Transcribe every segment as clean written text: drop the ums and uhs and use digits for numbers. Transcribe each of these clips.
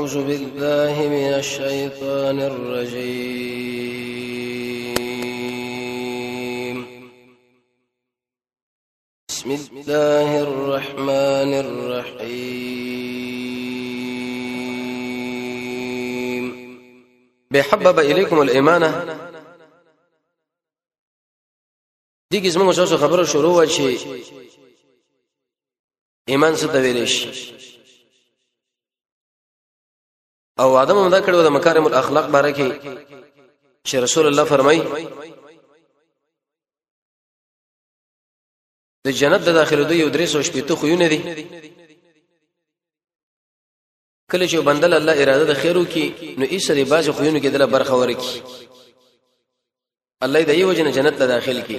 أعوذ بالله من الشيطان الرجيم. بسم الله الرحمن الرحيم. بحبب إليكم الإيمان. دیگه زموږ اوسه خبره شروع و چې ایمان څه ته ویل شي او ادم هم دا کړو د مکارم الاخلاق باره کې چې رسول الله فرمای د جنت د داخلو دی یو درې سو شپېته خوونه دي کله چې بندل الله اراده د خیرو کې نو ایسه دی باز خوونه کې دله برخه ورکی الله دې یو جن جنت ته داخل کی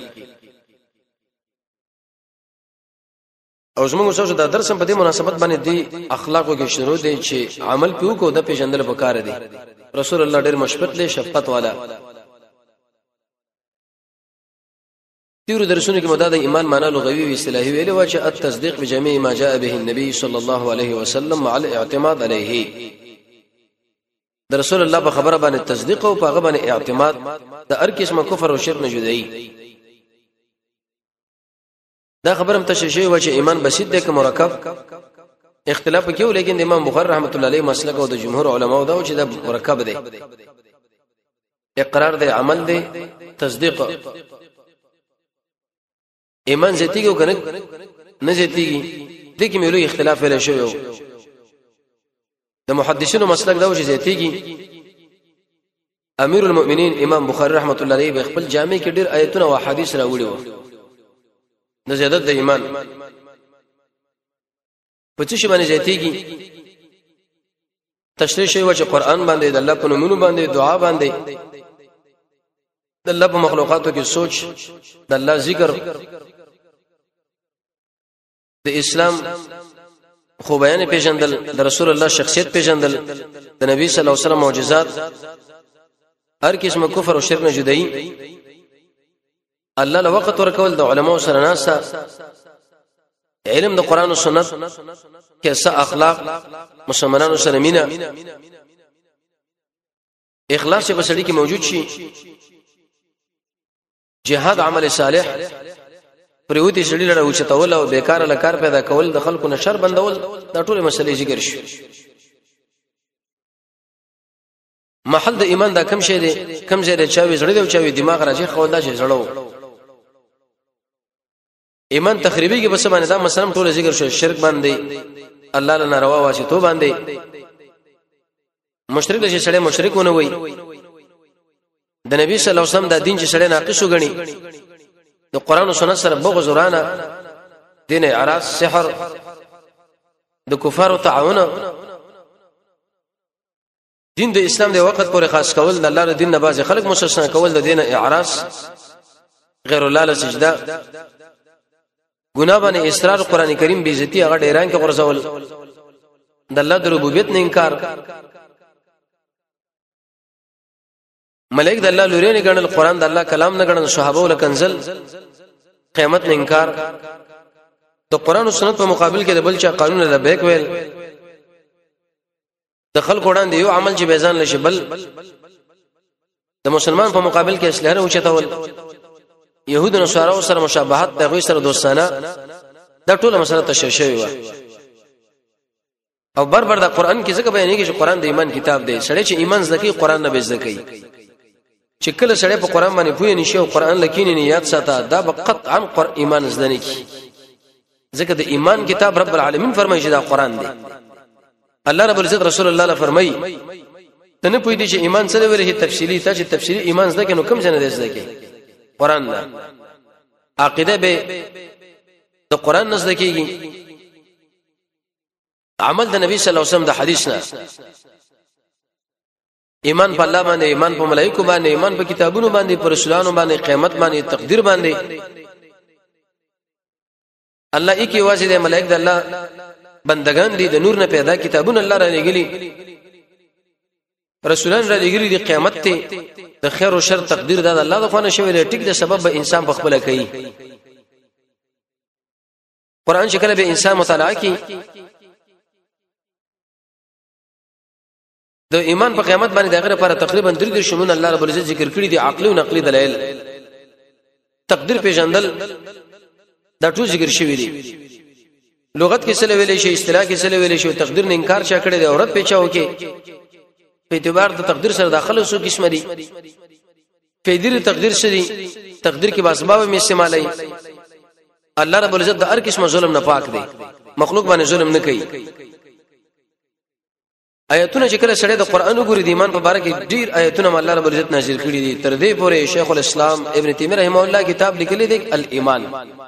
او زموږ اوسه د درس په دې مناسبت باندې دی اخلاقو کې شروع دي چې عمل پیو کو د پیژندل پکاره دي رسول الله ډېر مشفقت له شفقت والا تیر درسونه کې مدد ایمان معنا لغوي او اصطلاحي ویل و چې التصديق بجميع ما جاء به النبي صلى الله عليه وسلم مع الاعتماد عليه د رسول الله په خبره باندې تصدیق او په هغه باندې اعتماد د هر قسمه کفر او شرک نه جدایي دا خبره متششی و چې ایمان بسيط دی که مرکب اختلاف کیو لیکن امام بخاری رحمت الله علیه مسلک او د جمهور علماو دا چې دا مرکب دی اقرار دی عمل دی تصدیق ایمان زیاتیږي او کنه نه زیاتیږي دغه کې ملي اختلاف ویل شوی د محدثینو مسلک دا و چې زیاتیږي امیر المؤمنین امام بخاری رحمت الله علیه خپل جامع کې ډېر آیتونه او احادیث راوړي وو د زیادت د ایمان په څه شی باندې زیاتیږي تشریح شوی و چې قران باندې د الله په نومونو باندې دعا باندې د الله په مخلوقاتو کې سوچ د الله ذکر د اسلام خو بیان پیژندل د رسول الله شخصیت پیژندل د نبی صلی الله علیه وسلم معجزات هر قسم کفر او شرک نه جدایي الله له وخت ورکول د علماو سره ناسا علم د قران او سنت کې څه اخلاق مسلمانانو سره مینا اخلاص په سړي کې موجود شي جهاد عمل صالح پریوتی سړي لړ او چتول او بیکار لکار پیدا کول د خلکو نشر بندول دا ټول مسلې ذکر شي محل د ایمان دا کم شی دی کم ځای دی چاوي زړه دی او چاوي دماغ راځي خو دا شي زړه ایمان تخریبی کې بس باندې دا مثلا ټول ذکر شو شرک باندې الله له ناروا واسي تو باندې مشرک د شړې مشرکونه وي د نبی صلی الله علیه وسلم د دین چې شړې ناقص وګڼي د قران او سنت سره بغض ورانه دین اعراض سحر د کفار او تعاون دین د اسلام د وخت پورې خاص کول د الله د دین نه باز خلک مستثنا کول د دین اعراض غیر الله له سجده ګناه باندې اصرار قران کریم به عزت هغه ډیران کې غرزول د الله د ربوبیت نه انکار ملائک د الله لوري نه ګڼل قران د الله کلام نه ګڼل صحابه ول کنزل قیامت نه انکار د قران او سنت په مقابل کې د بل چا قانون لبیک ویل د خلق وړاندې یو عمل چې بیزان لشي بل د مسلمان په مقابل کې اصلاح نه اوچتول يهود او نصارا سره مشابهت د غوي سره دوستانه دا ټول مسله تشریح شوی و او بربر د قران کې څنګه بیانېږي چې قران د ایمان کتاب دی سړی چې ایمان زکه قران نه بزکه چې کله سړی په قران باندې پوهې نشي او قران لکینې نیت ساته دا قطعا ایمان زدنی کی ځکه د ایمان کتاب رب العالمین فرمایي چې دا قران دی الله رب العزت رسول الله فرمایي تنه پوهې دي چې ایمان سره ورته تفصیلی ته چې تفصیلی ایمان زده کنه کوم څه نه زده قران دا عقیده به د قران نزد کیږي عمل د نبی صلی الله علیه وسلم د حدیث نه ایمان په الله باندې ایمان په ملائکه باندې ایمان په کتابونو باندې پر رسولانو باندې قیامت باندې تقدیر باندې الله یې واجب دی ملائکه د الله بندگان دي د نور نه پیدا کتابونه الله را لګلي رسولان را لګري د قیامت ته د خیر او شر تقدیر د الله د خونه شوی دی ټیک د سبب به انسان په خپل کوي قران شکل به انسان مطالعه کوي د ایمان په قیامت باندې دغه لپاره تقریبا 3 شمون الله رب العزت ذکر کړی دي عقلي او نقلي دلایل تقدیر پیژندل دا ټول ذکر شوی دي لغت کې څه ویلې شي اصطلاح کې څه ویلې شي تقدیر نه انکار چا کړی دی اورت پیچاو کې په اعتبار د تقدیر سره داخله سو قسم دي فیدر تقدیر شری تقدیر کې باسباب می استعمالای الله رب العزت د هر قسم ظلم نه پاک دی مخلوق باندې ظلم نه کوي آیاتونه چې کله سره د قران وګوري د ایمان په اړه کې ډیر آیاتونه الله رب العزت نازل کړي دي تر دې پورې شیخ الاسلام ابن تیمیه رحمه الله کتاب لیکلی دی الایمان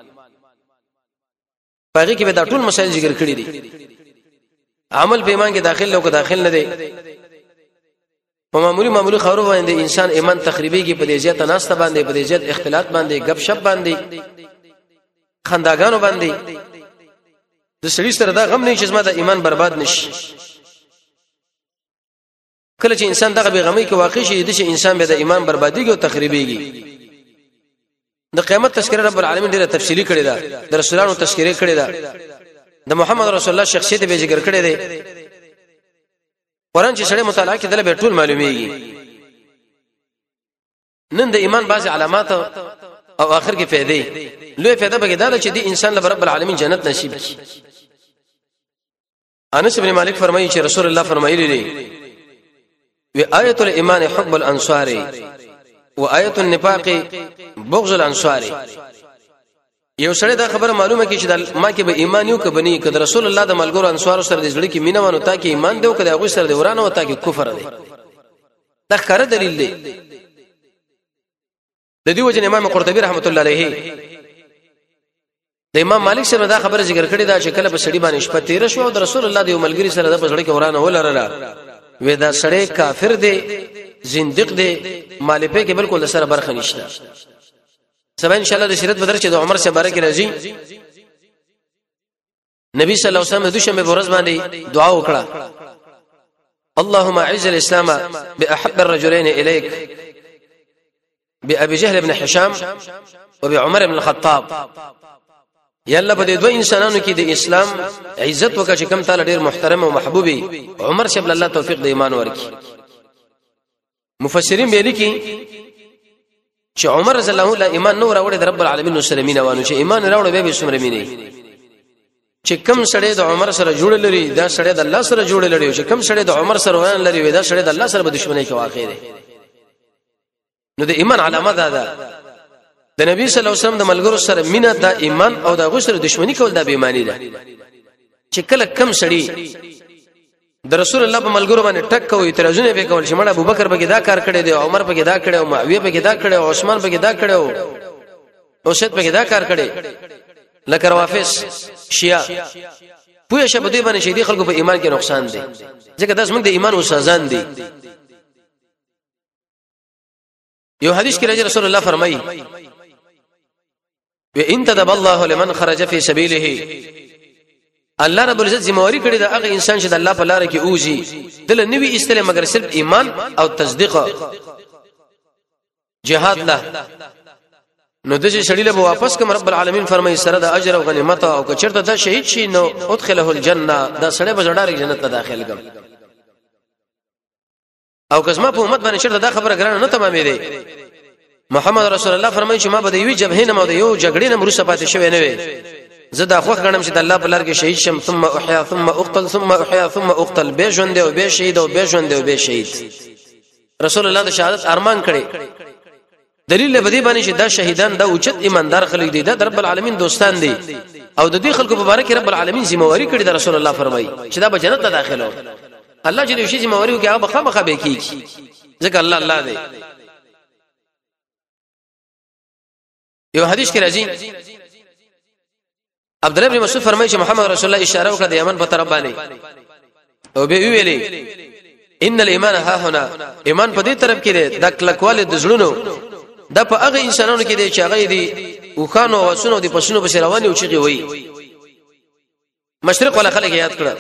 پاره کې به دا ټول مسائل ذکر کړي دي عمل په ایمان کې داخل لو کو داخل نه دی په معمولی خبرو باندې انسان ایمان تخریبي کې په دې ځای تناسته باندې په دې ځای اختلاط باندې غب شپ باندې خنداګانو باندې د سړي سره دا غم نه چې زما د ایمان برباد نشي کله چې انسان دغه بغمی کې واقع شي د انسان به د ایمان بربادیږي او تخریبيږي د قیامت تذکرہ رب العالمین ډیره تفصیلی کړی دا د رسولانو تذکرہ کړی دا د محمد رسول الله شخصیت به ذکر کړی دی قرآن چې سره مطالعه کړي به ټول معلومیږي نن د ایمان بعضی علامات او اخر کې فائدې لوی فائدہ به دا چې دی انسان له رب العالمین جنت نصیب کی انس بن مالک فرمایي چې رسول الله فرمایلی دی و آیت الایمان حب الانصار و آیت النفاق بغض الانصار یو سره دا خبره معلومه کی چې ما کې به ایمان یو کبنی کده رسول الله د ملګرو انصار سره د ځړی کې مینه ونه تا کې ایمان دیو کده هغه سره د ورانه وتا کې کفر دی دا ښکار دلیل دی د دې وجه امام قرطبي رحمت الله علیه د امام مالک سره دا خبره ذکر کړې دا چې کله په سړي باندې شپه تیر شو او د رسول الله د ملګری سره د ځړی کې ورانه ولرله ودا سړی کافر دی زنديق دی مالپه کې بالکل سره برخه نشته سبا ان شاء الله د سیرت بدر چې د عمر سے بارک راځي نبی صلی الله علیه وسلم د دوشنبه ورځ باندې دعا وکړه اللهم اعز الاسلام باحب الرجلين اليك بأبي جهل بن حشام وبعمر بن الخطاب یا الله په دې دوه انسانانو کې د اسلام عزت وکړه چې کوم تعالی ډیر محترم او محبوبي عمر شبل الله توفیق د ایمان ورکړي مفسرین به لیکي چې عمر رضی الله عنه ایمان نو راوړی د رب العالمین سره مینه وانه چې ایمان راوړی به سمره مینه چې کوم سړی د عمر سره جوړ لري دا سړی د الله سره جوړ لري چې کوم سړی د عمر سره وان لري دا سړی د الله سره به دښمنی کې واقع دی نو د ایمان علامه ده د نبی صلی الله علیه وسلم د ملګرو سره مینه د ایمان او د غسر دښمنی کول د بېمانی ده چې کله کم سړی د رسول الله په ملګرو باندې ټک کوي اعتراضونه به کول چې مړ ابوبکر به دا کار کړی دی عمر به دا کړی او معاویه به دا کړی او عثمان به دا کړی او سید به دا کار کړی لکه روافض شیعه پوهه شبه دوی باندې شهیدي خلکو په ایمان کې نقصان دی ځکه داس موږ د ایمان استادان دي یو حدیث کې رسول الله فرمایي وان تدب الله لمن خرج في سبيله الله رب العزت ذمہواری کړی دا هغه انسان چې د الله په لار کې اوځي دل نوې استله مگر صرف ایمان او تصدیق جهاد له نو د دې شړې له واپس کوم رب العالمین فرمایي سره د اجر او غنیمت او کچرته دا شهید شي نو ادخله الجنه دا سړی به ډایرک جنت ته داخل کړي او کزما په امت باندې چرته دا خبره ګرانه نه تمامې ده محمد رسول الله فرمایي چې ما به یو جبهه نه مو د یو جګړې نه مرسته پاتې شوی نه وي زدا خوخ غنم چې د الله په لار کې شهید شم ثم احیا ثم اقتل ثم احیا ثم اقتل به ژوند او به شهید او به ژوند او به شهید رسول الله د شهادت ارمان کړي دلیل به دی باندې چې دا شهیدان دا اوچت ایماندار خلک دي د رب العالمین دوستان دي او د دې خلکو په باره کې رب العالمین ذمہواری کړي د رسول الله فرمایي چې دا به جنت ته داخلو الله چې دې شي ذمہواری وکي هغه خامخا به کیږي ځکه الله دی یو حدیث کې راځي عبد الله بن مسعود فرمایي چې محمد رسول الله اشاره وکړه د یمن په طرف باندې او به ویلي ان الايمان ها هنا ایمان په دې طرف کې دی د کلکواله د زړونو د په هغه انسانانو کې دی چې هغه دي او خانو او سونو دي پسونو په رواني او چغي وي مشرق ولا خلک یاد کړه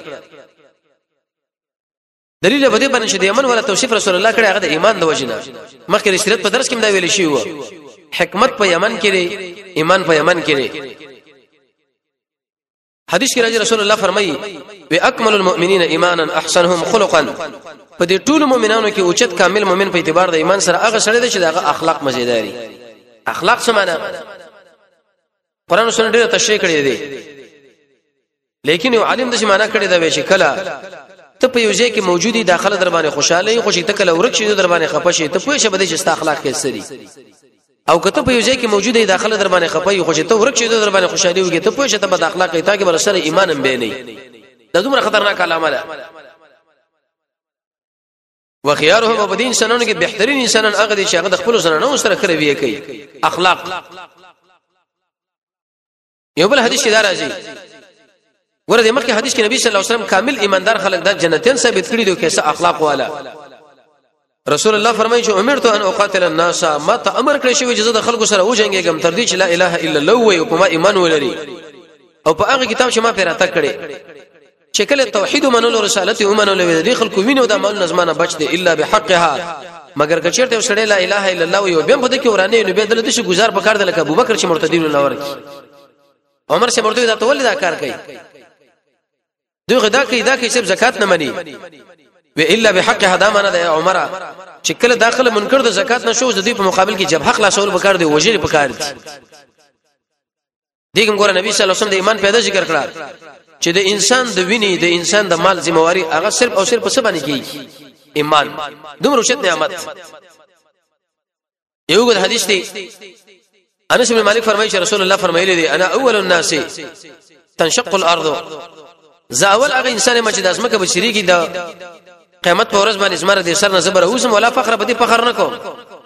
دلیل به دې باندې چې د یمن ولا توصیف رسول الله کړه هغه د ایمان د وجنه مخکې سیرت په درس کې دا ویل شي وو حکمت په یمن کې دی ایمان په یمن کې دی حدیث کې راځي رسول الله فرمایي باکمل المؤمنین ایمانا احسنهم خلقا په دې ټول مؤمنانو کې اوچت کامل مؤمن په اعتبار د ایمان سره هغه سره دی چې دغه اخلاق مزیداري اخلاق څه معنی قران او سنت ډېر تشریح کړی دی لیکن یو عالم د څه معنی کړی دا وی چې کله ته په یو ځای کې موجودي داخله در باندې خوشاله یې خوشی ته کله ورک شي در باندې خپه شي ته پوه شې بده چې ست اخلاق کې سړي او کته په یو ځای کې موجوده داخله در باندې خپه یې خوشی ته ورک شي در باندې خوشالي وږي ته پوه شې ته بد اخلاق ته کې بر سره ایمان هم به نه دا دومره خطرناک علامه ده وخيارهم وبدين سنن کې بهترین انسانان هغه دي چې هغه د خپل سننو سره خروي کوي اخلاق یو بل حدیث کې دا راځي ورته مخکې حدیث کې نبی صلی الله علیه وسلم کامل ایماندار خلک د جنتین ثابت کړي دي کیسه اخلاق والا رسول الله فرمایي چې امرت ان اقاتل الناس ما ته امر کړی شوی چې زه د خلکو سره وجنګم تر دې چې لا اله الا الله وي او کومه ایمان ولري او په هغه کتاب چې ما پیراته کړي چې کله توحید منلو رسالت ومنلو دي خلکو وینو د مال نظمانه بچ دي الا بحقها مگر کچرته وسړی لا اله الا الله وي او بهم په دې کې ورانه نو به دلته شي گزار پکار د لکه ابوبکر چې مرتدی نه ور کی عمر چې مرتدی دا تولید کار کوي دوی غدا کوي دا کې صرف زکات نه مني و الا بحق هدا معنا د عمره چې کله داخله منکر د زکات نشو د دې په مقابل کې جب حق لا شول بکار دی وجری بکار دي دغه ګور نبی صلی الله علیه وسلم د ایمان پیدا ذکر کړه چې د انسان د ویني د انسان د مال ذمہواری هغه صرف او صرف څه باندې کیږي ایمان دومره شت نعمت یو د حدیث دی انس بن مالک فرمایي چې رسول الله فرمایلی دی انا اول الناس تنشق الارض زاول هغه انسان ما چې د اسمکه بشری کی د قیامت په ورځ باندې زمره د سر نه زبر اوسم ولا فخر بده فخر نه کوم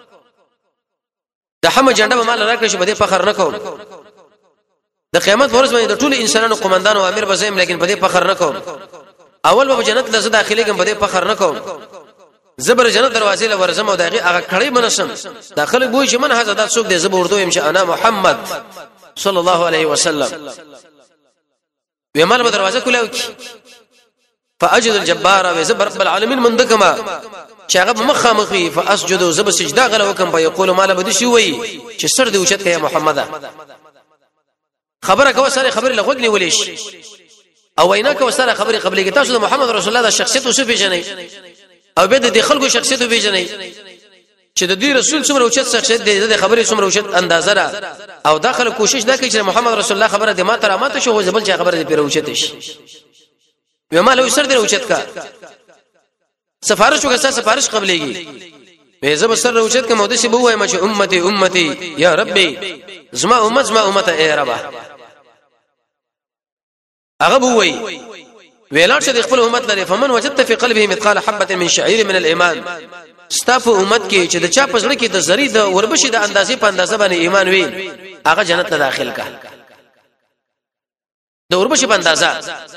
د حمد جنډه به مال راکړي بده فخر نه کوم د قیامت په ورځ باندې د ټول انسانانو قومندان او امیر بزم لیکن بده فخر نه کوم اول به جنت لزه داخلي کوم بده فخر نه کوم زبر جنت دروازې له ورزم او دغه هغه کړي منسم داخله بوې چې من حضرت څوک د زبر اردو يم چې انا محمد صلی الله علیه وسلم ومال به دروازه کولاو کی فاجد الجبار وزبر رب العالمین من دکما چاغه مخامخي فاسجد زب سجدا غره وکم په یقول مال بده شي وي چې سر دی اوچت کیا محمد خبره کو سره خبر لغوګنی ولیش او وینا کو سره خبره قبلې کې تاسو د محمد رسول الله د شخصیت اوسه پیژنئ او به د خلکو شخصیت پیژنئ چې د دې رسول څومره اوچت شخصیت دی د خبرې څومره اوچت اندازه را او داخله کوشش دا کوي چې محمد رسول الله خبره د ما تر امانت شو زبل چې خبره دې پیر اوچت شي وما له سر دې اوچت کا سفارش وکړه سفارش قبلېږي به زب سر اوچت کا مودسي بو وایم چې امتي امتي یا ربي زما امت اے رب هغه بو وای ویلار شه د خپل امت لري فمن وجدت في قلبه مثقال حبه من شعير من الايمان ستاف امت کې چې د چا پزړه کې د زری د وربشي د اندازې په اندازه باندې ایمان وي هغه جنت ته داخل کا د وربشي په اندازه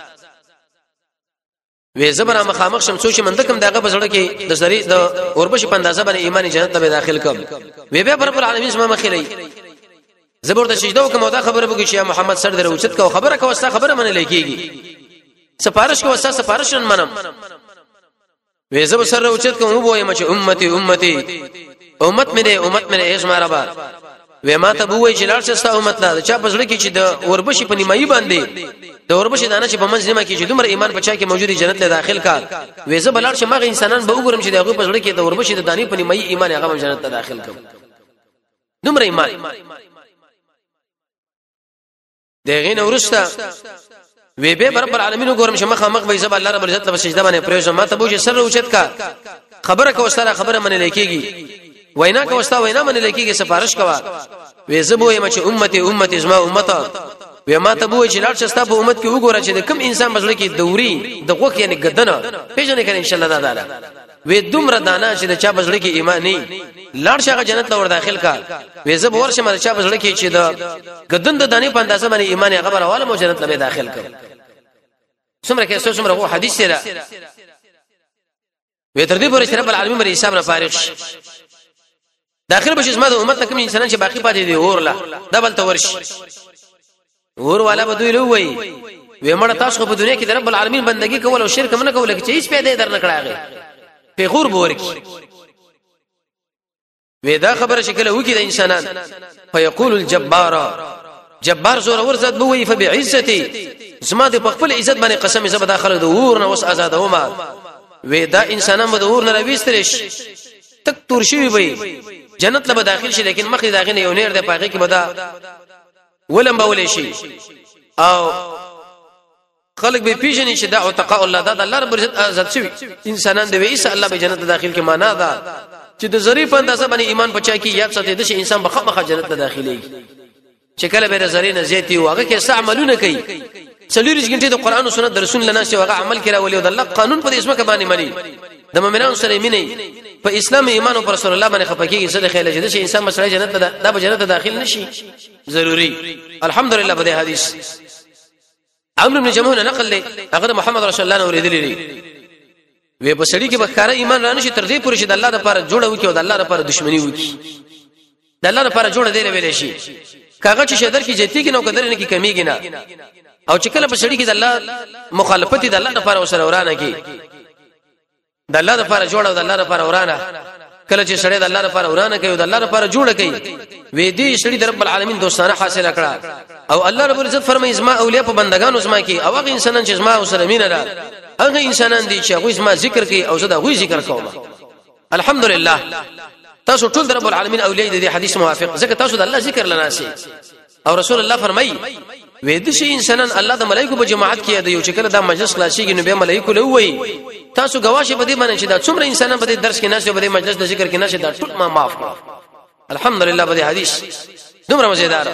وې زبر مخامخ شم سوچ مندکم دغه پزړه کې د زری د وربشي په اندازه باندې ایمان جنت ته داخل کم وې به رب العالمین سم مخېلې زبر د سجده وکم او دا خبره وکړي چې محمد سر دروچت کو خبره کو واسطه خبره منه لګيږي سفارش کو واسطه سفارش نن منم وې زب سر اوچت کوم وای چې امتي امت مې اسما ربا وې ما ته بووي چې لار شستا امت لا چا پزړه کې چې د وربشي په نیمایي باندې د وربشي دانه چې په منځ نیمه کې چې دومره ایمان پچا کې موجودي جنت له داخل کا وې زب لار شمه انسانان به وګورم چې دغه پزړه کې د وربشي د دانی په نیمایي ایمان هغه جنت ته داخل کوم دومره ایمان دغه نو ورستا وی به رب العالمین وګورم چې مخامخ به زب الله رب العزت په سجده باندې پرېږم ما ته بوجه سر اوچت کا خبره کو سره خبره منه لیکيږي وینا کو واسطه وینا منه لیکيږي سفارش کوا وی زبوې چې امتي زما امته وی ما ته بوجه لاړ شستا په امت کې وګوره چې د کم انسان بزړه کې دوري د غوخ یعنی گدنه پیژنې کړي ان شاء الله تعالی وی دومره دانا چې د چا بزړه کې ایمان نه لاړ شغه جنت ته ور داخل کا وی زب ورشه مله چا بزړه کې چې د گدن د دانی په اندازه باندې ایمان هغه براواله مو جنت له داخل کړ څومره کې څومره وو حدیث دی وی تر دې پورې چې رب العالمین بری حساب نه فارغ شي داخل بشي زما د امت کوم انسانان چې باقی پاتې دي اورلا دبل تورش اور والا بدوی لو وی مړه تاسو په دنیا کې د رب العالمین بندگی کول او شرک نه کول چې هیڅ پیدا در نه کړاغه پیغور بورکی ودا خبره شکل وکي د انسانان فیقول الجبار جبار زور ورزد بوي فبعزتي زما د خپل عزت باندې قسم زه به داخله د اور نه وس آزاد ومه وې دا انسانان به د اور نه راويستل شي تک تور شي وي جنت له داخل شي لیکن مخې داغه نه یو نیر د پاګه کې بدا ولم بولې شي او خلق به پیژنې چې دا او تقاء الله دا الله رب عزت آزاد شي انسانان دی وې الله به جنت داخل کې معنا ده چې د ظریف اندازه باندې ایمان پچا کې یاد ساتي د انسان به خامخا جنت داخلي چې کله به زری نه زیاتی واغه کې استعمالونه کوي څلورش غنټه د قران او سنت درسون لنا چې واغه عمل کړه ولې د الله قانون په اسمه کې باندې مني د مؤمنانو سره مینه په اسلام ایمان او پر رسول الله باندې خپکیږي صدق خیال چې د انسان مسله جنت دا به جنت داخل نشي ضروري الحمدلله په دې حدیث عمرو بن جمهور نقل له هغه محمد رسول الله نور دي وی په سړی کې بخاره ایمان رانه شي تر دې پورې چې د الله لپاره جوړه وکي او د الله لپاره دښمنی وکي د الله لپاره جوړه دی ویلې شي کاغه چې شدر کې جتی کې نو قدر نه کې کمیږي نه او چې کله په سړی کې د الله مخالفت د الله لپاره وسره ورانه کې د الله لپاره جوړه او د الله لپاره ورانه کله چې سړی د الله لپاره ورانه کوي او د الله لپاره جوړه کوي وې دې سړی د رب العالمین دوستانه حاصله کړه او الله رب العزت فرمایي زما اولیاء په بندگانو زما کې او هغه انسانان چې زما او سره مینه ده هغه انسانان دي چې هغه زما ذکر کوي او زه دا غوي ذکر کوم الحمدلله تاسو ټول رب العالمین اولیاء دې حدیث موافق ځکه تاسو د الله ذکر لناسي او رسول الله فرمایي وې د شي انسانان الله د ملائکه په جماعت کې دی چې کله دا مجلس خلاصيږي نو به ملائکه له وایي تاسو گواشه بده باندې چې دا څومره انسانان په دې درس کې نشه په دې مجلس د ذکر کې نشه دا ټول ما معاف کړه الحمدلله په دې حدیث دومره مزیدار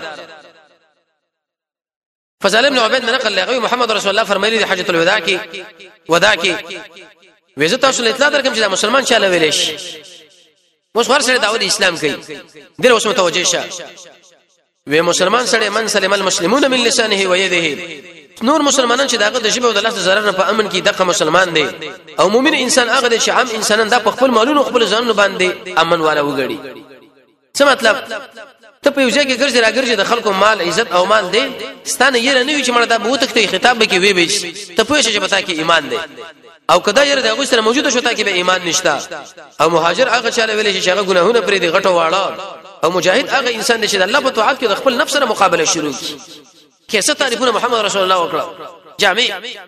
فضل ابن عبید نقل له محمد رسول الله فرمایلی د حجۃ الوداع کې ودا کې وېزه تاسو له اطلاع درکم چې دا مسلمان چاله ویلې شي موږ ورسره دعوت اسلام کوي ډېر اوس متوجه شه وې مسلمان سره من سلم المسلمون من لسانه و يده نور مسلمانان چې داغه د جبه او د لاس zarar نه په امن کې دغه مسلمان دی او مؤمن انسان هغه د عام انسانان د خپل مالونو خپل ځانونه باندې امن والا وګړي څه مطلب ته په یوځای کې ګرځي راګرځي د خلکو مال عزت او مان دی ستانه یې نه وی چې مړه دا بوته کې خطاب به کې وی به ته پوه شې چې پتا کې ایمان دی او کدا یې د هغه سره موجوده شو تا کې به ایمان نشتا او مهاجر هغه چاله ویلې چې هغه ګناهونه پرې دی غټو واړه او مجاهد هغه انسان دی چې الله په طاعت کې د خپل نفس سره مقابله شروع کی کیسه تعریفونه محمد رسول الله وکړه جامع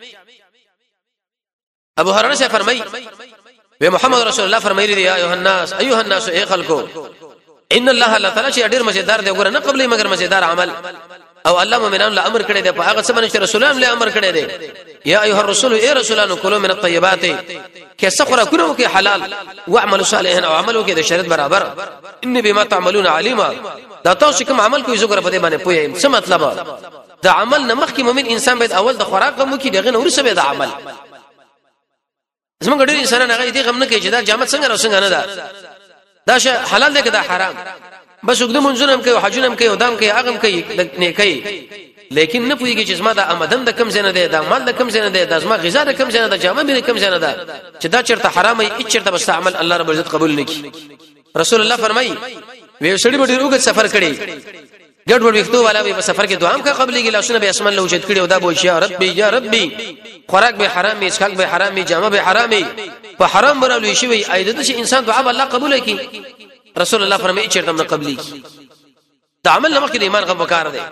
ابو هريره سے فرمای و محمد رسول الله فرمایلی یا ایها الناس ای خلکو ان الله لا تعالی چې ډیر مزیدار دی وګوره نه قبلې مگر مزیدار عمل او الله مومنان له امر کړی دی په هغه څه باندې رسولان له امر کړی دی یا ایها الرسول ای رسولانو کلوا من الطيبات کیسه خورا کونو کې حلال واعملوا صالحا او عملو کې د شریعت برابر ان بما تعملون عليما دا تاسو کوم عمل کوئ زګره په دې باندې پوهه څه مطلب دا عمل نمخ کې مؤمن انسان باید اول د خوراک مو کې دغه نور څه به د عمل زمونږ ډېر انسانان هغه دې غم نه کوي چې دا جامه څنګه راو څنګه نه ده دا شی حلال دی که دا حرام بس وګد منځونم کوي حجونم کوي ودام کوي اغم کوي نه کوي لیکن نه پوهیږي چې زما د آمدن د کم زنه ده د مال د کم زنه ده د زما غذا د کم زنه ده جامه د کم زنه ده چې دا چرته حرام ای چرته بس عمل الله رب عزت قبول نه کی رسول الله فرمایي وی سړي به ډیرو سفر کړي ګډ وډ وختو والا به سفر کې دعام کا قبلېږي لاسونه به اسمان له اوچت کړي او دا بوشي یا ربي خوراک به حرامي اسکاک به حرامي جامه به حرامي په حرام برالوي شي وي اېدته چې انسان دعا الله قبول کړي رسول الله فرمایي چې تم قبلي دا عمل نه مخکې ایمان غو وکړ دی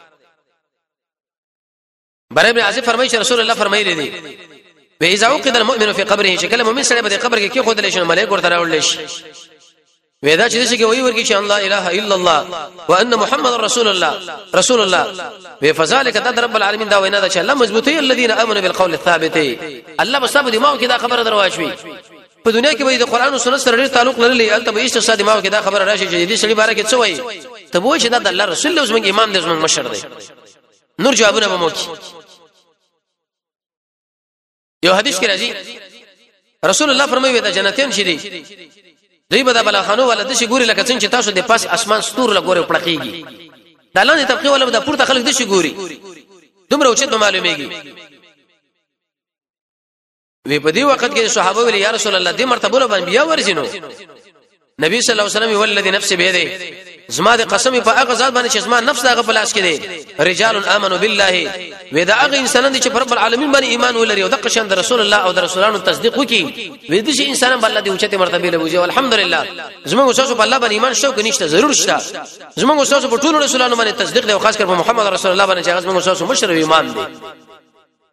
برای ابن عازب فرمایي چې رسول الله فرمایي دي و اذا وقد المؤمن في قبره شکل مؤمن سره به قبر کې خود لشن ملائکه ورته راوړل شي ودا چې دغه وی ورکی چې الله اله الا الله وان محمد رسول الله وفذلك تد رب العالمین دا وینا دا چې الله مضبوطی الذين امنوا بالقول الثابت الله بسبب دماغ کې دا خبره درواچوي په دنیا کې به د قران او سنت سره ډېر تعلق لري البته به استشهاد دماغ کې دا خبره راشي چې دې سړي باره کې څه وایي ته وایي چې دا الله رسول الله زموږ امام دې زموږ مشر دی نور جوابونه به موکي یو حدیث کې راځي رسول الله فرمایي دا جنتین شي دي دوی به د بلاخانو ولادت شي ګوري لکه څنګه چې تاسو د پاس اسمان ستور لګوري پړقېږي د لاندې طبقه ولا د پورته خلک د شي ګوري دومره اوچت معلومیږي وی په دې وخت کې صحابه ویل یا رسول الله دې مرتبه باندې بیا ورسینو نبی صلی الله علیه وسلم ولذي نفس بيده زما د قسم په هغه ذات باندې چې زما نفس هغه پلاس کې دي رجال امنوا بالله و دا هغه انسانان چې رب العالمین باندې ایمان ولري او د قشن د رسول الله او د رسولانو تصدیق وکي و دې چې انسانان بل الله دې اوچته مرتبه له وجه الحمدلله زما اوسه په الله باندې ایمان شو کې نشته ضرور شته زما اوسه په ټول رسولانو باندې تصدیق دی او خاص کر په محمد رسول الله باندې چې هغه زما اوسه مشر ایمان دی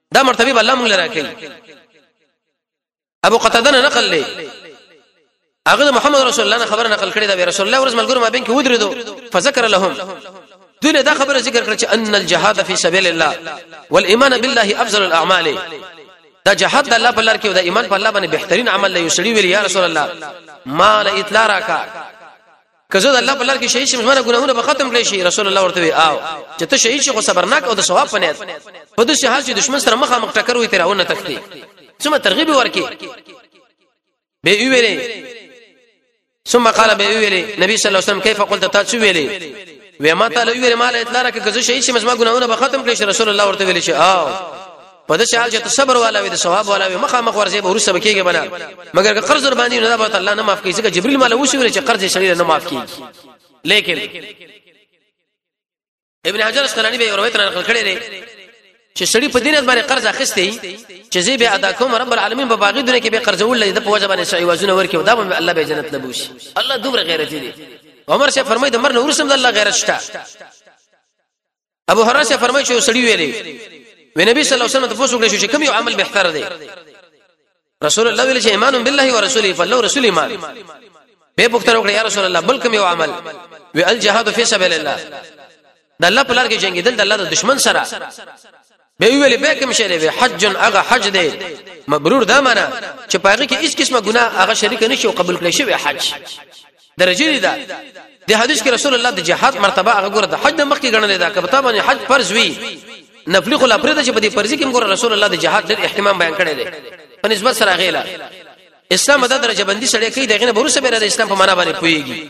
دا مرتبه الله موږ لرا کوي. ابو قتاده نقل لې هغه محمد رسول الله خبر نقل کړی دا رسول الله ورځ ملګرو ما بین کې ودرېدو فذكر لهم دونه دا خبره ذکر کړ چې ان الجهاد فی سبیل الله والايمان بالله افضل الاعمال. دا جهاد د الله په لار کې او د ایمان په الله باندې بهترین عمل دی. یو سړي ویل یا رسول الله مال اطلاع راکا کزه د الله په لار کې شهید شم زما ګناهونه به ختم کړي شي. رسول الله ورته وی او چې ته شهید شې خو صبرناک او د ثواب پنيت په دې حال چې دشمن سره مخامخ ټکر وي ترونه تختی ثم ترغیب ورکی به ویلې ثم قال به ویلې نبی صلی الله علیه وسلم کیف قلت تاسو ویلې و ما تعالی ویلې مال اطلاع راکا کزه شهید شم زما ګناهونه به ختم کړي شي. رسول الله ورته ویلې چې او په دې حال چې صبر والا وي د ثواب والا وي مخامخ ورځي به ورسره بکیږي بنا مگر که قرض ور باندې نه به الله نه معاف کوي ځکه جبريل مال وشي چې قرض شریره نه معاف کیږي. لیکن ابن حجر اسقلانی به روایت نقل کړی دی چې سړی په دینت باندې قرض اخیسته چې زی به ادا کوم رب العالمین په باغی دنیا کې به قرض ول د په وجه باندې صحیح وازونه ورکي او دا به الله به جنت لبوشي. الله دومره غیرت دی. عمر شه فرمایي د مر نه ورسم د الله غیرت شته. ابو هريره شه فرمایي چې سړی ویلي و نبی صلی الله علیه وسلم تاسو وکړئ چې کوم یو عمل بهتر دی. رسول الله ویل چې ایمان بالله ورسوله فالله رسول ایمان. به پوښتنه وکړه یا رسول الله بل کوم یو عمل و الجهاد فی سبیل الله د الله په لار کې جنگیدل د الله د دشمن سره. به ویل به کوم شی دی حج هغه حج دی مبرور دا معنا چې پاغه کې هیڅ قسمه ګناه هغه شریک نشي او قبول کړي شي حج درجه دی. دا د حدیث کې رسول الله د جهاد مرتبه هغه ګره د حج مخ کې ګڼل دا کبه باندې حج فرض وی نفلی خلا پرده چې په دې فرض کې موږ رسول الله د جهاد ډېر اهتمام بیان کړی دی په نسبت سره غیلا اسلام د درجه بندي سره کوي دغه نه بروسه به د اسلام په معنا باندې پويږي.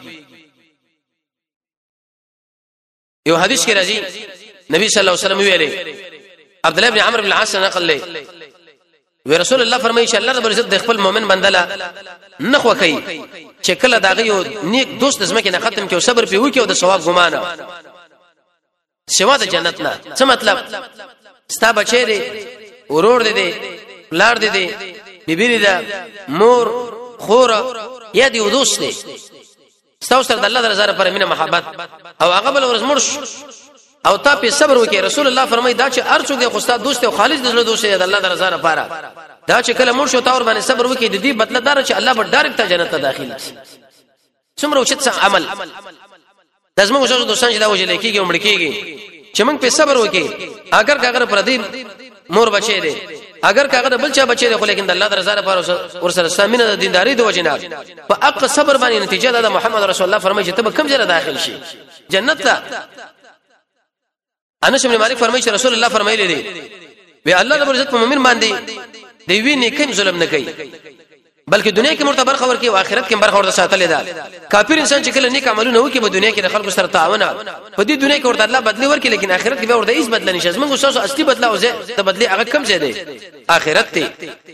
یو حدیث کې راځي نبی صلی الله علیه وسلم ویلي عبد الله ابن عمرو بن العاص نقل لې و رسول الله فرمایي چې الله رب العزت د خپل مؤمن بندله نخو کوي چې کله داغه یو نیک دوست زمکه نه ختم کې او صبر پیو کې او د ثواب ګمانه سوا د جنت نه. څه مطلب ستا بچی دی ورور دی لار دی بیبی دی مور خور یا دی دوست دی ستا سره د الله رضا لپاره مینه محبت او هغه بل ورځ مرش او تا په صبر وکي. رسول الله فرمایي دا چې ارڅو دی خو ستا دوست او خالص د دوست دی د الله رضا لپاره دا چې کله مرش او تا ور باندې صبر وکي د دې بدله دار چې الله به ډایرکټ جنت ته داخل شي. څومره اوچت عمل لازم وشو دوستان چې دا وجه لیکيږي او مړکیږي چې موږ په صبر وکي. اگر کاغه پر دې مور بچي دي اگر کاغه بل چا بچي دي خو لیکن د الله رضا لپاره ورسره سامینه د دینداری د وجنه په حق صبر باندې نتیجه ده. محمد رسول الله فرمایي چې ته کوم ځای داخل شي جنت ته. انس بن مالک فرمایي چې رسول الله فرمایلی دي وی الله رب عزت په مؤمن باندې دی ویني کوم ظلم نه کوي بلکې دنیا کې مرتبه برخه ورکي او آخرت کې برخه ورته ساتلې ده. کافر انسان چې کله نیک عملونه وکړي په دنیا کې د خلکو سره تعاون په دې دنیا کې ورته الله بدلی ورکړي لیکن آخرت کې به ورته هیڅ بدل نشي. زموږ اساسو اصلي بدلا او زه ته بدلی هغه کم ځای دی آخرت ته.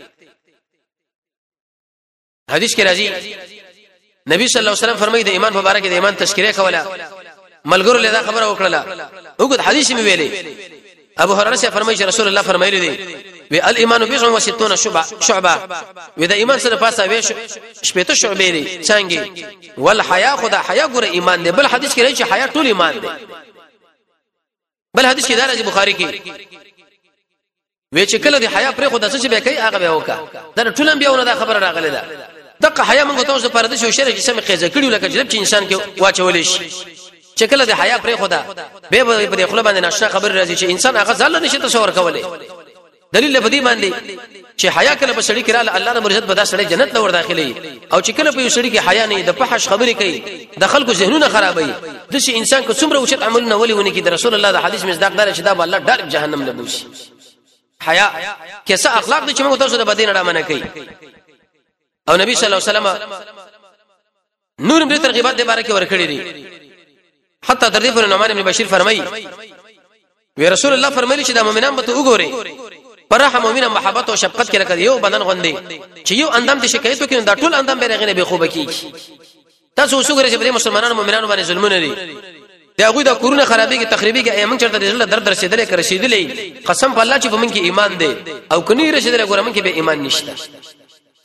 حدیث کې راځي نبی صلی الله علیه وسلم فرمایي د ایمان مبارک د ایمان تذکرہ کوله ملګرو له دا خبره وکړه وګد حدیث می ویلي. ابو هريره فرمایي چې رسول الله فرمایلی دي و الايمان 60 شعبه و د ایمان سره پاسه وې شپته شعبې دي څنګه والحیا خدا حیا ګره ایمان دی. بل حدیث کې راځي چې حیا ټول ایمان دی. بل حدیث کې دا راځي بخاری کې وې چې کله د حیا پر خدا څه به کوي هغه به وکا دا ټول انبیاء دا خبره راغله ده. دغه حیا موږ ته اوس پر دې شو شرک سم قیزه کړیو لکه چې انسان کې واچول شي چې کله د حیا پر خدا به په خپل باندې نشه خبر راځي چې انسان هغه ځل نشي تصور کولای. دلیل په دې باندې چې حیا کله په سړی کې را الله رب عزت به دا سړی جنت ته ور داخلي او چې کله په یو سړی کې حیا نه د فحش خبرې کوي د خلکو ذهنونه خرابوي د شي انسان کو څومره اوچت عملونه ولي ونی کې د رسول الله د حدیث مصداق دار چې دا الله ډار جهنم نه بوشي. حیا کیسه اخلاق دي چې موږ تاسو د بدین اړه منه کوي. او نبی صلی الله علیه وسلم نور دې ترغیبات د باره کې ورکړي دي. حتی تر دې پر نعمان بن بشیر فرمایي وی رسول الله فرمایلی چې د مؤمنان به ته وګوري پر رحم مؤمن محبت او شفقت کې لکه یو بدن غوندي چې یو اندام د شکایت وکړي دا ټول اندام به رغنه به خوب کیږي. تاسو وسوګره چې په مسلمانانو مؤمنانو باندې ظلمونه دي دا غوی دا کورونه خرابې کې تخریبي کې ایمن چرته دل درد رسیدلې کړ رسیدلې قسم په الله چې په من کې ایمان دی او کني رسیدلې ګورم کې به ایمان نشته.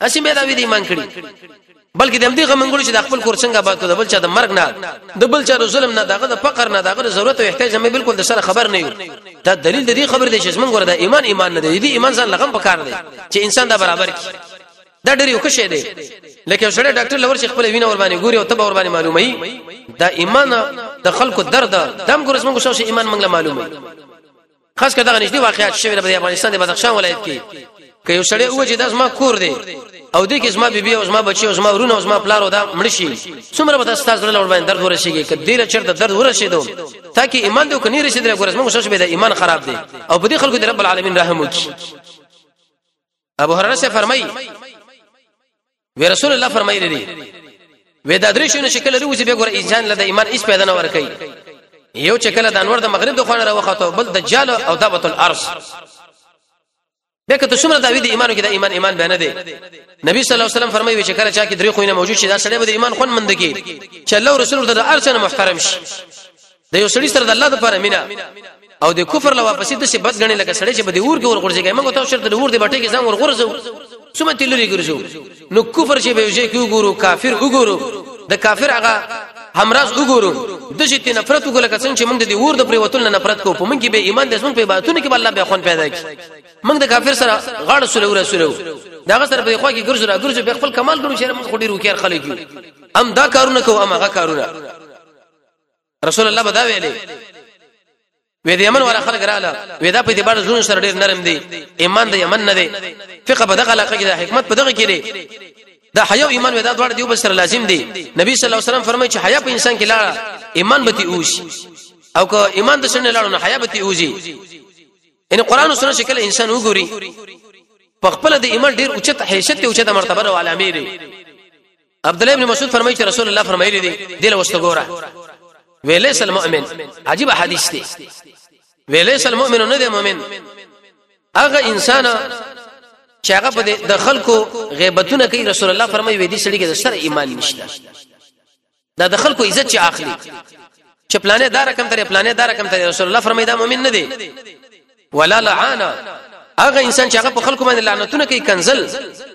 اسی به دا وی دی ایمان کړي بلکې د دې غمنګړو چې د خپل کور څنګه باتو د بل چا د مرګ نه د بل چا د ظلم نه دغه د فقر نه دغه ضرورت او احتیاج مې بالکل د سره خبر نه یو دا دلیل د دې خبر دی چې موږ ورته ایمان نه دی دې ایمان ځان لغم پکار دی چې انسان دا برابر کی دا ډېر یو ښه شی دی لکه سړی ډاکټر لور شي خپل وینه ور باندې ګوري او تبه ور باندې معلومي دا ایمان د خلکو درد دم ګورس موږ شو ایمان موږ معلومي خاص کړه دا نشدي واقعیت شوی د افغانستان د بدخشان ولایت کې که یو سړی وځي داس ما کور دی او دې کې زما بیبي او زما بچي او زما ورونه او زما پلار او دا مړ شي څومره به تاسو سره لور باندې درد ورشيږي کله دې چرته درد ورشيدو تاکي ایمان دې کني رسیدل ګورس موږ شوش به د ایمان خراب دی او په دې خلکو د رب العالمین رحم وکړي ابو هريره سے فرمایي وی رسول الله فرمایلی دی وی دا درې شنو شکل لري چې به ګور انسان له ایمان هیڅ پیدا نه ور کوي یو چې کله د انور د مغرب د خوانه راوخته بل دجال او دابت الارض بکه ته څومره دا وی د ایمانو کې د ایمان بیان دی نبی صلی الله علیه وسلم فرمایي چې کله چا کې درې خوینه موجود شي دا سړی به د ایمان خون مند کی چې الله رسول د ارشنه محترم شي د یو سړي سره د الله لپاره مینا او د کفر له واپسې د څه بد غنی لکه سړی چې به د اور کې ورغورځي موږ ته شرط د اور د بټي کې ځان ورغورځو څومره تلری ګرځو نو کفر چې به یې کې وګورو کافر وګورو د کافر هغه همراز وګورو د شي ته نفرت وګول کڅن چې موږ د اور د پریوتل نه نفرت کوو په موږ کې به ایمان د اسمن په عبادتونو کې الله به خون پیدا کړي موږ د کافر سره غاړه سره رسولو داغه سره به خو کې ګرځو به خپل کمال ګرو چې موږ خوري روکیر خلک ام دا کارونه کوو ام هغه کارونه رسول الله بدا ویلي وې د یمن ولا خلک رااله وې دا په دې باندې زونه سره ډېر نرم دي ایمان د یمن نه دی فقه په دغه علاقه کې د حکمت په دغه کې دی دا حیا او ایمان ودا دواړه دیو بسره لازم دي نبی صلی الله علیه وسلم فرمایي چې حیا په انسان کې لاړه ایمان به تی اوشي او که ایمان د سره لاړو نه حیا به تی اوزي ان قران او سنت شکل انسان وګوري په خپل د ایمان ډیر اوچت حیثیت او اوچت مرتبه او علامه لري عبد الله ابن مسعود فرمایي چې رسول الله فرمایلی دي دل واستګوره ویلیس المؤمن عجیب حدیث دی ویلیس المؤمن نه دی مؤمن هغه انسان چې هغه په د خلکو غیبتونه کوي رسول الله فرمایي وې دي سړي کې د سر ایمان نشته دا د خلکو عزت چې اخلي چې پلانې دار کم ترې پلانې دار کم ترې رسول الله فرمایي دا مؤمن نه دی ولا لعانا هغه انسان چې هغه په خلکو باندې لعنتونه کوي کنزل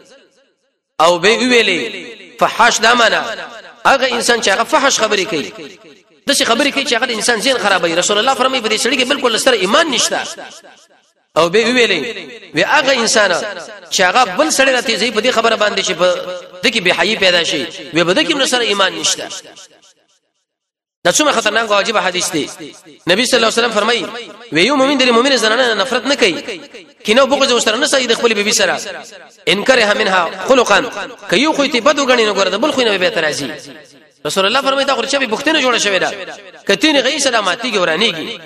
او به ویلي فحاش دمانه هغه انسان چې هغه فحش خبرې کوي د څه خبرې کوي چې هغه انسان ذهن خرابوي رسول الله فرمایي په دې سړي کې بالکل سره ایمان نشته او به ویلې وی هغه انسان چې هغه بل سړی راته زی په دې خبره باندې چې په دغه به حی پیدا شي وی په دغه سره ایمان نشته دا څومره خطرناک او عجیب حدیث دی نبی صلی الله علیه وسلم فرمایي وی یو مؤمن د مؤمن زنانه نفرت نه کوي کینه بغض او سره نه سید خپل بیبي سره انکره منها خلقا کيو خو ته بدو غنی نه ګره بل خو نه به ترازی رسول الله فرمایي دا خرچه به بوختنه جوړه شوی دا کتین غي سلامتی ګورانیږي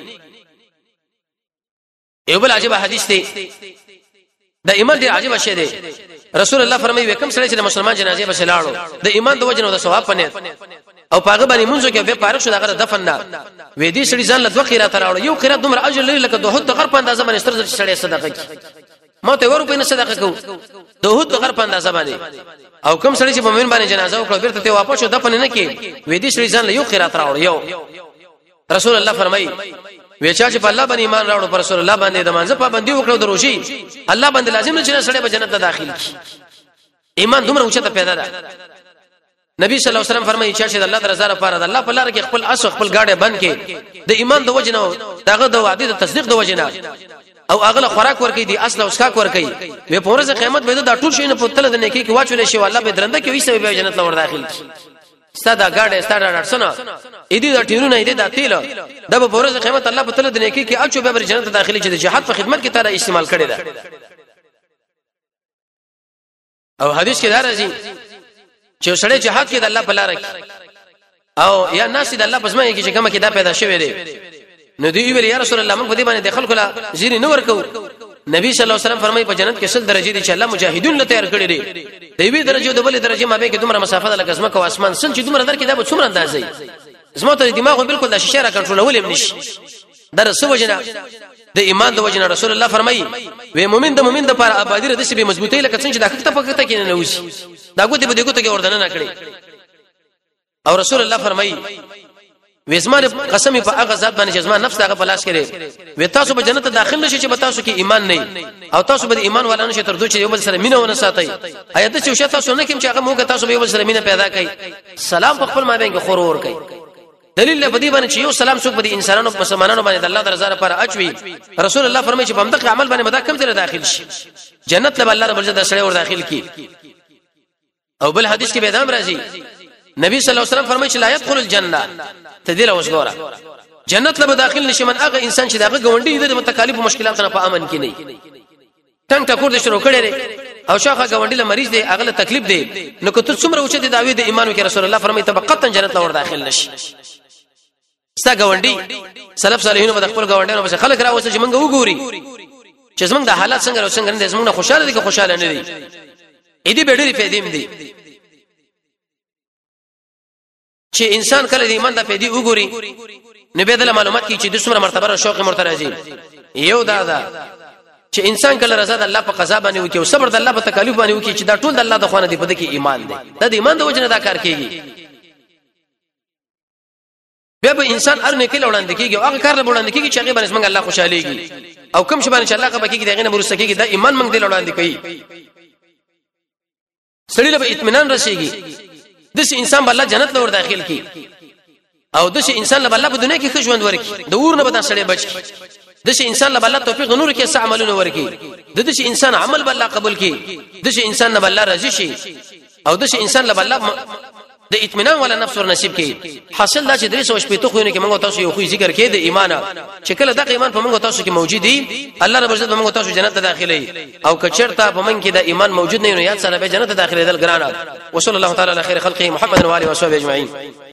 یو بل عجیب حدیث دی د ایمان دی عجیب شی دی رسول الله فرمایي وکم سره چې مسلمان جنازه به لاړو د ایمان د وجنه د ثواب پنه او پاغه باندې مونږ کې به پارښ شو دغه دفن نه وې دي سړي ځان له دوه قرات راوړ یو قرات دومره اجر لري لکه دوه د غر په اندازه باندې ستر سړي صدقه کی ما ته ورو په نه صدقه کو دوه د غر په اندازه باندې او کوم سړي چې په مؤمن باندې جنازه وکړه بیرته ته واپس شو دفن نه کی وې دي سړي ځان له یو قرات راوړ یو رسول الله فرمایي وې چې په الله باندې ایمان راوړ پر رسول الله باندې د مانځه پابندي وکړو د روشي الله باندې لازم نه چې سړی به جنت ته داخل کی ایمان دومره اوچته پیدا ده نبی صلی الله علیه وسلم فرمایي چې الله د رضا لپاره د الله په لار کې خپل اس خپل گاډه بند کې د ایمان د وجنه دغه د وعده د تصدیق د وجنه او اغله خوراک ورکې دي اصل اوسکا ورکې وې په ورځ قیامت به دا ټول شي نه په تل د نیکی کې واچول شي الله به درنده کې وي سبب به جنت لور داخل کی ستاده گاډه ستاده ډټسنه اې دې د ټیرونه دې د تیل د په ورځ قیامت الله په تل د نیکی کې اچو به جنت داخلي چې د جهاد په خدمت کې تاره استعمال کړي ده او حدیث کې دا راځي چې سړی جهاد کې د الله په لار کې او یا ناس د الله پسمه کې چې کومه کې دا پیدا شوی دی نو دی ویل یا رسول الله موږ په دې باندې دخل کلا زیری نه ورکو نبی صلی الله علیه وسلم فرمایي په جنت کې سل درجه دي چې الله مجاهدون له تیار کړی دي دوی درجه د بل درجه ما به کې دومره مسافه ده لکه اسمه او اسمان سل چې دومره در کې دا به څومره اندازې زما ته دماغ بالکل د شیشه را کنټرولول هم نشي در سو وجنه د ایمان د وجنه رسول الله فرمایي و مؤمن د مؤمن د لپاره آبادی ر د سی به مضبوطی لکه څنګه چې د حقیقت په کته کې نه وسی دا ګوتې په دې ګوتې کې وردن نه کړي او رسول الله فرمایي وېزمانه قسم په هغه ذات باندې چې زما نفس هغه پلاس کړي و تاسو به جنت داخل نشئ چې تاسو کې ایمان نه او تاسو به ایمان ولا نشئ تر دوی چې یو بل سره مینه ونه ساتي آیت چې شته تاسو نه کوم چې هغه موږ تاسو به یو بل سره مینه پیدا کړي سلام په خپل مابین کې خورور کړي دلیل په دې باندې چې یو سلام څوک به انسانانو مسلمانانو باندې الله تعالی رضا لپاره اچوي رسول الله فرمایي چې په همدغه عمل باندې مدا کم ځای داخل شي جنت له الله رب العزت سره ور داخل کی او بل حدیث کې به دام راځي نبی صلی الله علیه وسلم فرمایي چې لا يدخل الجنه تدیر وسګورا جنت له داخل نشي من هغه انسان چې دغه غونډي د تکالیف او مشکلاتونو په امن کې نه ټنګ ټکور د شروع کړي او شاخه غونډي له مریض دی هغه تکلیف دی نو که ته څومره اوچه د دعوی د ایمان کې رسول الله فرمایي تبقتا جنت له ور داخل نشي ستا غونډي سلف صالحینو په خپل غونډانو په خلک راوځي چې موږ وګوري چې زمونږ د حالات څنګه او څنګه نه زمونږ خوشاله دي که خوشاله نه دي اې دې ډېرې فائدې مې دي چې انسان کله د ایمان د فائدې وګوري نو به د معلومات کی چې د څومره مرتبه او شوق مرترازي یو دا چې انسان کله رضا د الله په قضا باندې وکي او صبر د الله په تکالیف باندې وکي چې دا ټول د الله د خوانه دی په دې کې ایمان دی دا د ایمان د وجنه دا کار کوي به انسان هر نه کله وړاندې کیږي او هغه کار له وړاندې کیږي چې هغه باندې څنګه الله خوشاليږي او کوم شی باندې الله هغه کیږي دغه نه مرسته کیږي دا ایمان موږ دل وړاندې کوي سړی له اطمینان رسیږي دغه انسان بل جنت له ور داخل کی او دغه انسان له الله په دنیا کې ښه ژوند ورکړي د اور نه به سړی بچ دغه انسان له الله توفیق د نور کې څه عملونه ورکړي دغه انسان عمل به الله قبول کړي دغه انسان له الله راضي شي او دغه انسان له الله د اطمینان ولا نفس ور نصیب کی حاصل دا چې درې سو شپې ته خو نه کې موږ تاسو یو خو ذکر کې د ایمان چې کله د ایمان په موږ تاسو کې موجود دي الله رب عزت موږ تاسو جنت ته داخلي او کچرتا په من کې د ایمان موجود نه یو یاد سره به جنت ته داخلي دل ګرانه وصلی الله تعالی علی خیر خلقه محمد و علیه و صحبه اجمعین